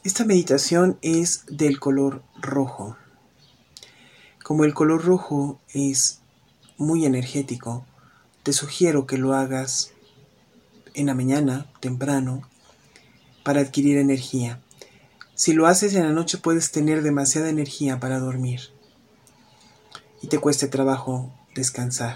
Esta meditación es del color rojo. Como el color rojo es muy energético, te sugiero que lo hagas en la mañana, temprano, para adquirir energía. Si lo haces en la noche puedes tener demasiada energía para dormir y te cueste trabajo descansar.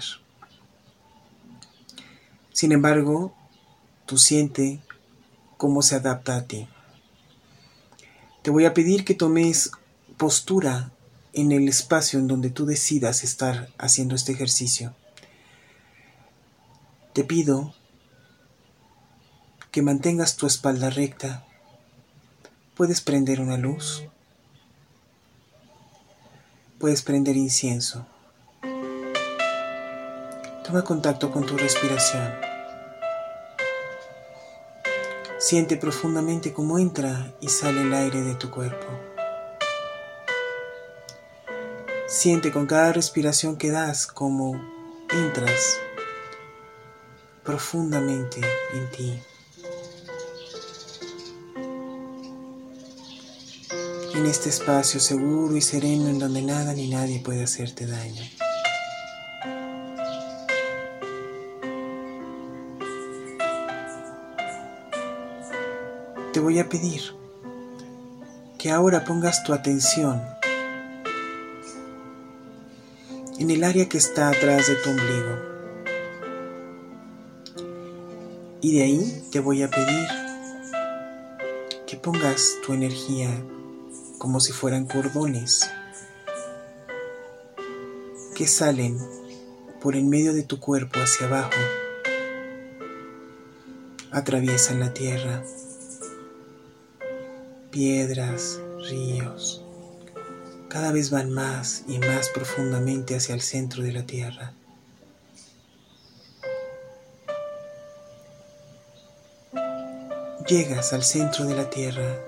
Sin embargo, tú siente cómo se adapta a ti. Te voy a pedir que tomes postura en el espacio en donde tú decidas estar haciendo este ejercicio. Te pido que mantengas tu espalda recta. Puedes prender una luz. Puedes prender incienso. Toma contacto con tu respiración. Siente profundamente cómo entra y sale el aire de tu cuerpo. Siente con cada respiración que das cómo entras profundamente en ti. En este espacio seguro y sereno en donde nada ni nadie puede hacerte daño. Te voy a pedir que ahora pongas tu atención en el área que está atrás de tu ombligo. Y de ahí te voy a pedir que pongas tu energía como si fueran cordones que salen por en medio de tu cuerpo hacia abajo, atraviesan la tierra, piedras, ríos, cada vez van más y más profundamente hacia el centro de la tierra. Llegas al centro de la tierra.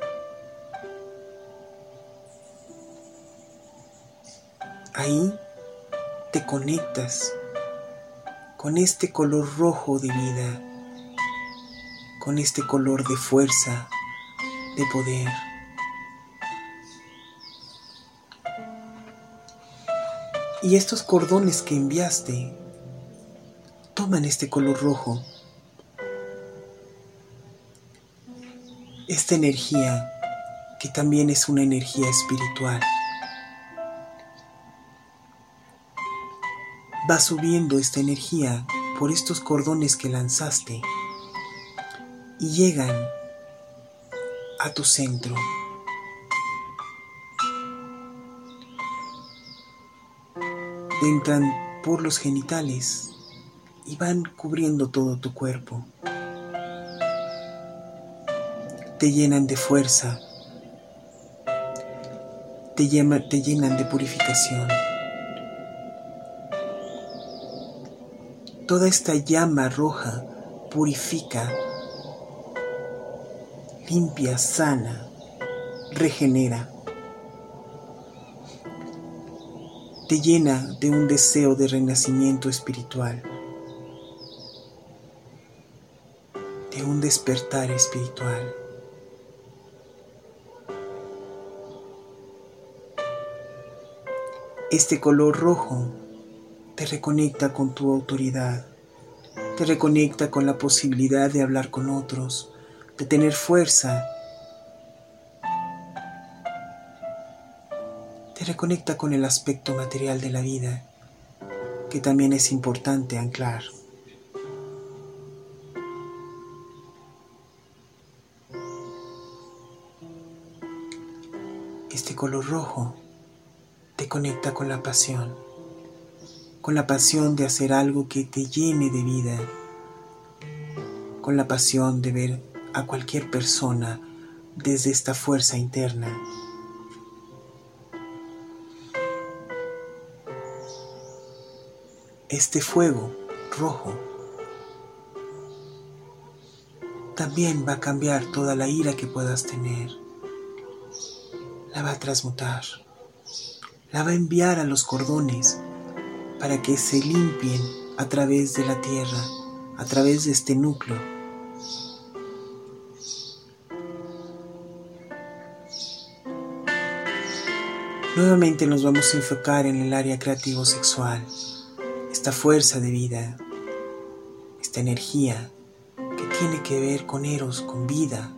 Ahí te conectas con este color rojo de vida, con este color de fuerza, de poder. Y estos cordones que enviaste toman este color rojo, esta energía que también es una energía espiritual. Va subiendo esta energía por estos cordones que lanzaste y llegan a tu centro. Entran por los genitales y van cubriendo todo tu cuerpo. Te llenan de fuerza, te llenan de purificación. Toda esta llama roja purifica, limpia, sana, regenera. Te llena de un deseo de renacimiento espiritual, de un despertar espiritual. Este color rojo te reconecta con tu autoridad, te reconecta con la posibilidad de hablar con otros, de tener fuerza, te reconecta con el aspecto material de la vida, que también es importante anclar. Este color rojo te conecta con la pasión de hacer algo que te llene de vida, con la pasión de ver a cualquier persona desde esta fuerza interna. Este fuego rojo también va a cambiar toda la ira que puedas tener. La va a transmutar, la va a enviar a los cordones para que se limpien a través de la tierra, a través de este núcleo. Nuevamente nos vamos a enfocar en el área creativo-sexual, esta fuerza de vida, esta energía que tiene que ver con Eros, con vida.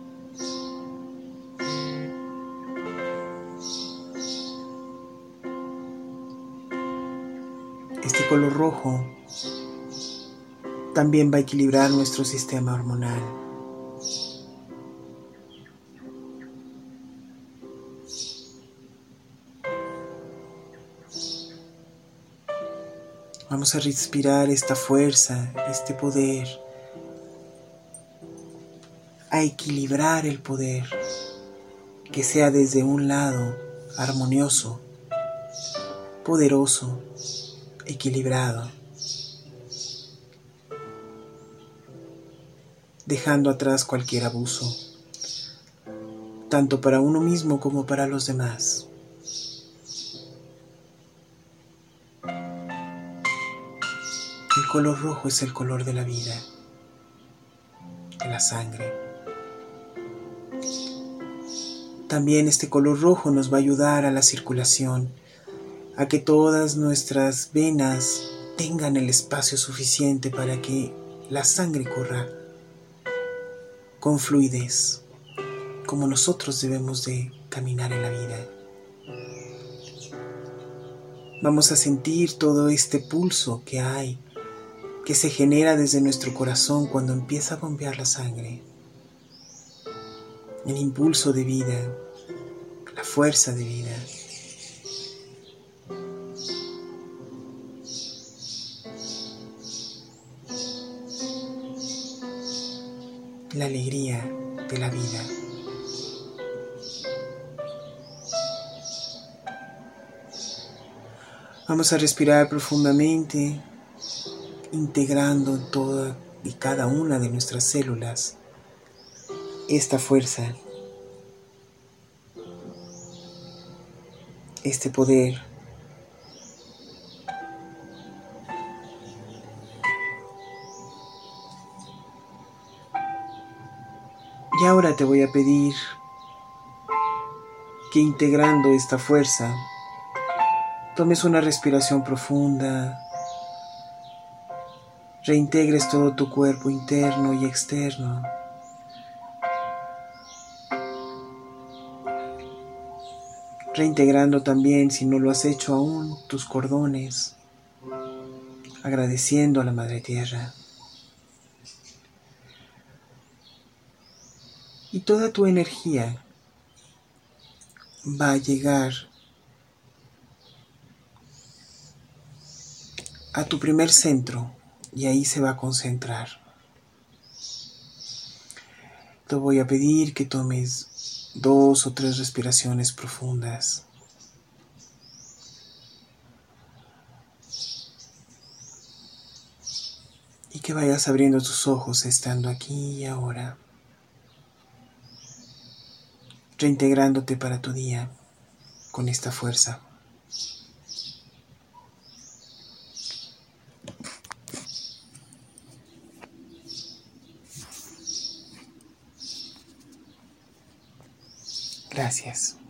Este color rojo también va a equilibrar nuestro sistema hormonal. Vamos a respirar esta fuerza, este poder, a equilibrar el poder, que sea desde un lado armonioso, poderoso, equilibrado, dejando atrás cualquier abuso, tanto para uno mismo como para los demás. El color rojo es el color de la vida, de la sangre. También este color rojo nos va a ayudar a la circulación, a que todas nuestras venas tengan el espacio suficiente para que la sangre corra con fluidez, como nosotros debemos de caminar en la vida. Vamos a sentir todo este pulso que hay, que se genera desde nuestro corazón cuando empieza a bombear la sangre. El impulso de vida, la fuerza de vida. La alegría de la vida. Vamos a respirar profundamente, integrando en toda y cada una de nuestras células esta fuerza, este poder. Y ahora te voy a pedir que integrando esta fuerza, tomes una respiración profunda, reintegres todo tu cuerpo interno y externo. Reintegrando también, si no lo has hecho aún, tus cordones, agradeciendo a la Madre Tierra. Y toda tu energía va a llegar a tu primer centro y ahí se va a concentrar. Te voy a pedir que tomes 2 o 3 respiraciones profundas. Y que vayas abriendo tus ojos estando aquí y ahora, reintegrándote para tu día con esta fuerza. Gracias.